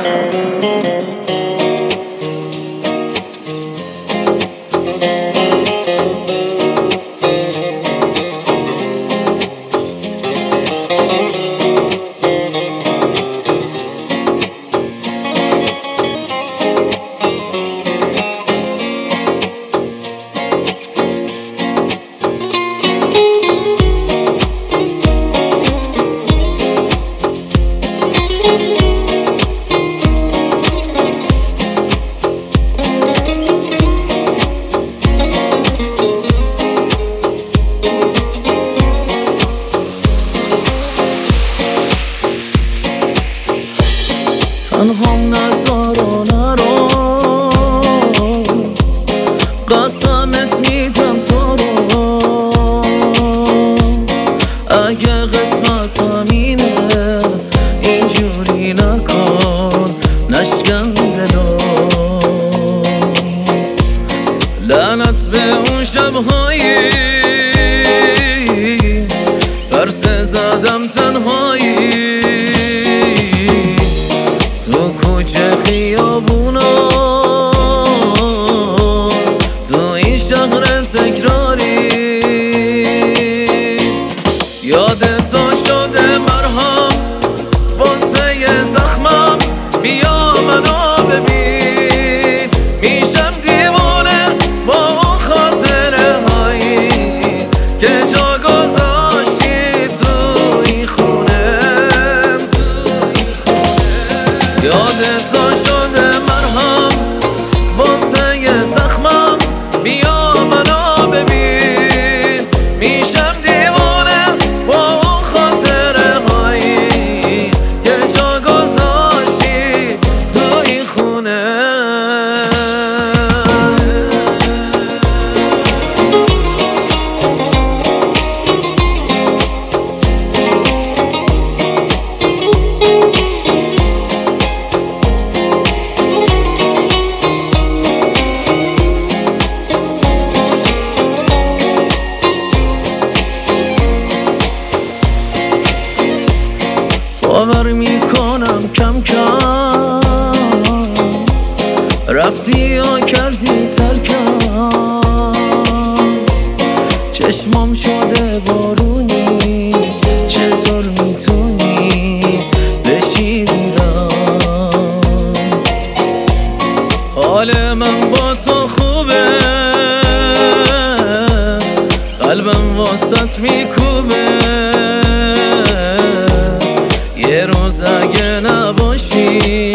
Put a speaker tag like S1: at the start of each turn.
S1: تنهام نذار و نرو، قسمت میدم تو رو. اگه قسمت همینه اینجوری نکن، نشکن دلو. لعنت به اون شبهایی پرسه زدم تنهایی تو کوچه خیابونا، تو این شهر تکراری. یادت شده مرهم واسه زخمم، بیا منو ببین. میشم دیوانه با اون خاطره هایی که جا گذاشتی تو این خونه. یادت شده مرهم واسه زخمم، بیا منو ببین. میشم دیوانه با اون خاطره هایی که جا گذاشتی تو این خونه. باور میکنم کم کم رفتی یا کردی ترکم. چشمام شده بارونی، چطور میتونی بشی بیرم؟ حال من با تو خوبه، قلبم واسط میکوبه. یه روز اگه نباشی